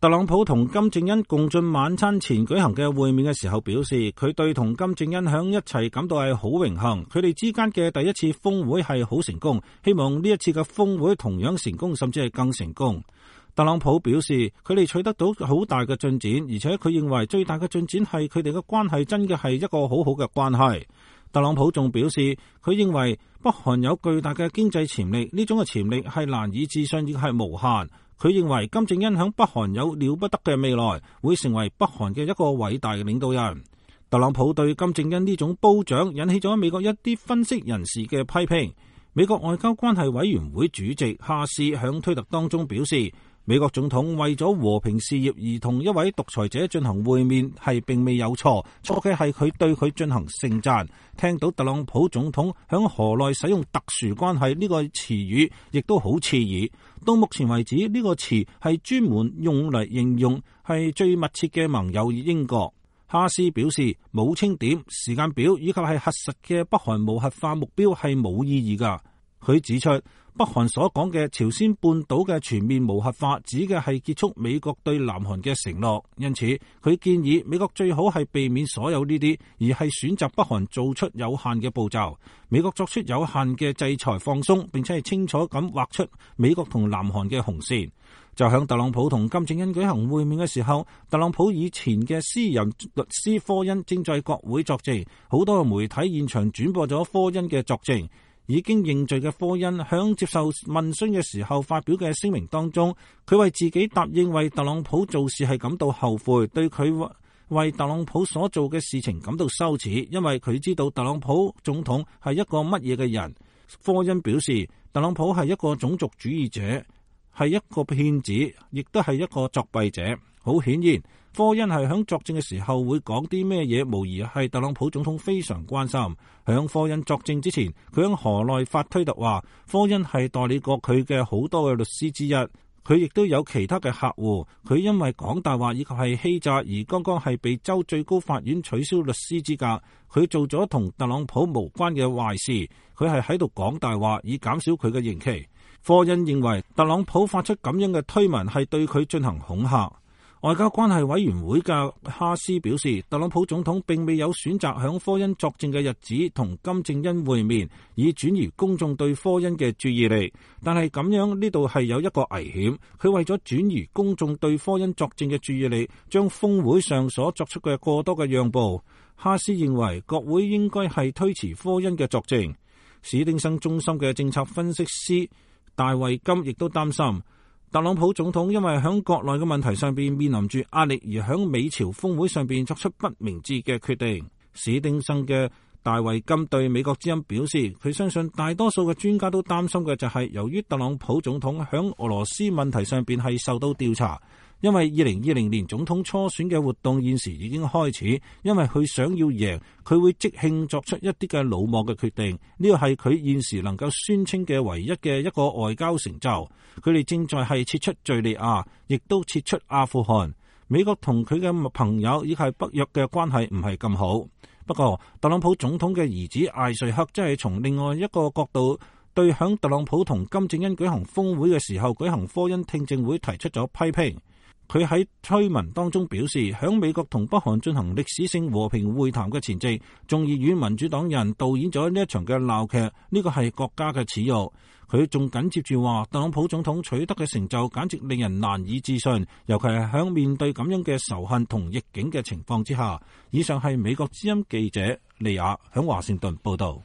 特朗普同金正恩共進晚餐前舉行嘅會面嘅時候表示，佢對同金正恩響一齊感到係好榮幸，佢哋之間嘅第一次峰會係好成功，希望呢一次嘅峰會同樣成功，甚至係更成功。特朗普表示，佢哋取得到好大嘅進展，而且佢認為最大嘅進展係佢哋嘅關係真嘅係一個好好嘅關係。特朗普仲表示，佢認為北韓有巨大嘅經濟潛力，呢種嘅潛力係難以置信，亦係無限。佢認為金正恩響北韓有了不得嘅未來，會成為北韓嘅一個偉大嘅領導人。特朗普對金正恩呢種褒獎引起咗美國一啲分析人士嘅批評。美國外交關係委員會主席哈斯響推特當中表示，美國總統為咗和平事業而同一位獨裁者進行會面係並未有錯，錯嘅係佢對佢進行盛讚。聽到特朗普總統響河內使用特殊關係呢個詞語，亦都好刺耳。到目前為止，呢個詞係專門用嚟形容係最密切嘅盟友英國。哈斯表示，冇清點、時間表以及係核實嘅北韓無核化目標係冇意義㗎。佢指出，北韓所講嘅朝鮮半島嘅全面無核化，指嘅係結束美國對南韓嘅承諾。因此，佢建議美國最好係避免所有呢啲，而係選擇北韓做出有限嘅步驟。美國作出有限嘅制裁放鬆，並且係清楚咁劃出美國同南韓嘅紅線。就響特朗普同金正恩舉行會面嘅時候，特朗普以前嘅私人律師科恩正在國會作證，好多媒體現場轉播咗科恩嘅作證。已經認罪嘅科恩響接受問詢嘅時候發表嘅聲明當中，佢為自己答應為特朗普做事係感到後悔，對佢為特朗普所做嘅事情感到羞恥，因為佢知道特朗普總統係一個乜嘢嘅人。科恩表示，特朗普係一個種族主義者，係一個騙子，亦都係一個作弊者。好顯然，科恩係響作證嘅時候會講啲咩嘢，無疑係特朗普總統非常關心。響科恩作證之前，佢響河內發推特話，科恩係代理過佢嘅好多嘅律師之一，佢亦都有其他嘅客戶。佢因為講大話以及係欺詐而剛剛係被州最高法院取消律師資格。佢做咗同特朗普無關嘅壞事，佢係喺度講大話以減少佢嘅刑期。科恩認為特朗普發出咁樣嘅推文係對佢進行恐嚇。外交關係委員會嘅哈斯表示，特朗普總統並未有選擇響科恩作證嘅日子同金正恩會面，以轉移公眾對科恩嘅注意力。但係咁樣呢度係有一個危險，佢為咗轉移公眾對科恩作證嘅注意力，將峰會上所作出嘅過多嘅讓步。哈斯認為國會應該係推遲科恩嘅作證。史丁生中心嘅政策分析師大衛金亦都擔心，特朗普總統因為響國內嘅問題上邊面臨住壓力，而響美朝峰會上邊作出不明智嘅決定。史丁生嘅大衛金對美國之音表示，佢相信大多數嘅專家都擔心嘅就係由於特朗普總統響俄羅斯問題上邊係受到調查，因為2020年總統初選嘅活動現時已經開始，因為佢想要贏，佢會即興作出一啲嘅魯莽嘅決定，呢個係佢現時能夠宣稱嘅唯一嘅一個外交成就。佢哋正在係撤出敘利亞，亦都撤出阿富汗。美國同佢嘅朋友以及北約嘅關係唔係咁好。不過特朗普總統嘅兒子艾瑞克真係從另外一個角度對響特朗普同金正恩舉行峰會嘅時候舉行科恩聽證會提出咗批評。佢喺推文當中表示，響美國同北韓進行歷史性和平會談嘅前夕，眾議院民主黨人導演咗呢一場嘅鬧劇，呢個係國家嘅恥辱。佢仲緊接住話，特朗普總統取得嘅成就簡直令人難以置信，尤其係響面對咁樣嘅仇恨同逆境嘅情況之下。以上係美國之音記者利亞響華盛頓報道。